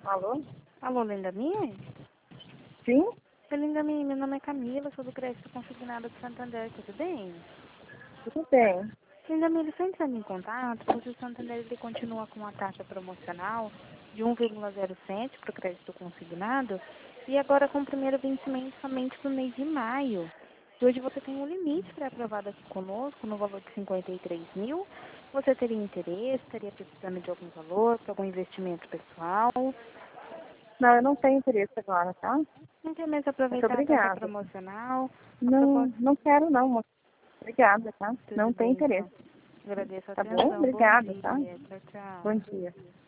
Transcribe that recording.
Alô? Alô, Linda Minha? Sim? Oi, Linda Minha, meu nome é Camila, sou do Crédito Consignado de Santander, tudo bem? Tudo bem. Linda Minha, ele está entrando em contato porque o Santander ele continua com uma taxa promocional de 1,07 para o crédito consignado e agora com o primeiro vencimento somente no mês de maio. E hoje você tem um limite pré-aprovado aqui conosco no valor de 53 mil. Você teria interesse, estaria precisando de algum valor para algum investimento pessoal? Não, eu não tenho interesse agora, tá? Não quer mais Muito aproveitar a taxa obrigada. promocional? A Não, proposta... não quero não, moça. Obrigada, tá? Tudo Não tenho bem, interesse. então. Agradeço a Tá bom? atenção. Bom Obrigada, tá? dia. Tchau, tchau. Bom dia.